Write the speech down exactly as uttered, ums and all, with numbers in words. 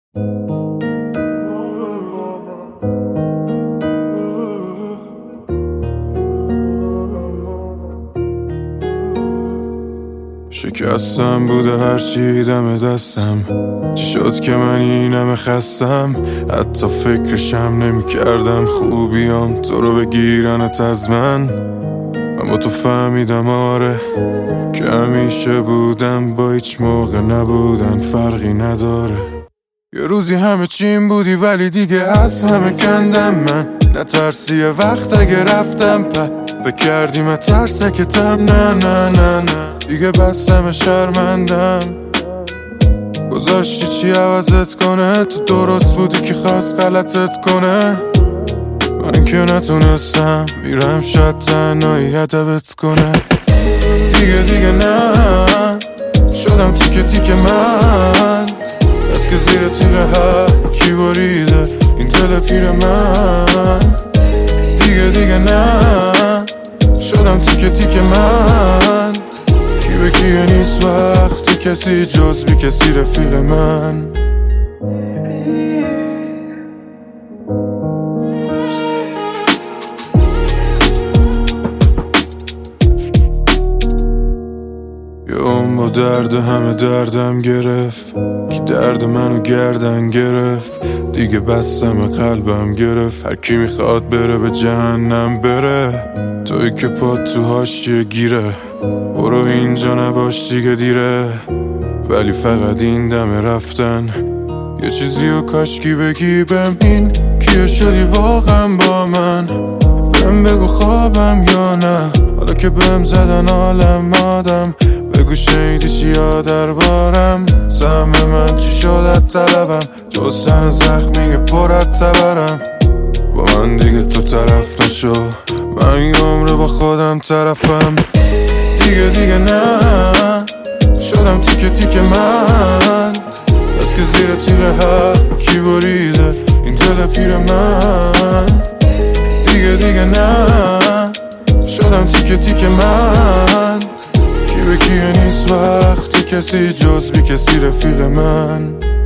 شکستم بوده هرچی دم دستم، چی شد که من اینم خستم؟ حتی فکرشم نمی کردم خوبیام تو رو بگیرنت از من. من با تو فهمیدم آره که همیشه بودم با هیچ موقع نبودن فرقی نداره. یه روزی همه چیم بودی ولی دیگه از همه کندم من. نترسی وقت اگه رفتم په بکردیم ترسکتم. نه نه نه نه دیگه بستم شرمندم. گذاشتی چی عوضت کنه؟ تو درست بودی که خواست غلطت کنه. من که نتونستم میرم شاید تنهایی هدبت کنه. دیگه دیگه نه شدم تیکه تیکه من. از که زیر تیغه هر کی بریده این دل پیر من. دیگه دیگه نه شدم تیکه تیکه من. کی به کیه نیست وقتی کسی جز بی کسی رفیق من. یه اون با درد همه دردم گرفت که درد منو گردن گرفت. دیگه بستم قلبم گرفت هر کی میخواد بره به جهنم بره. توی که پات تو حاشیه گیره برو اینجا نباش دیگه دیره. ولی فقط این دم رفتن یه چیزی و کاشکی بگی بهم این کیه شدی واقعا با من. بهم بگو خوابم یا نه حالا که بهم زدن عالم آدم. بگو شنیدی چیا دربارم؟ سهم من چی شد از طلبم جز سن زخمی پرت تبرم. با من دیگه تو طرف نشو من این عمره با خودم طرفم. دیگه دیگه نه شدم تیکه تیکه من. از که زیر تیغه هر کی بریده این دل پیر من. دیگه دیگه نه شدم تیکه تیکه من. کی به کیه نیست وقتی کسی جز بی کسی رفیق من.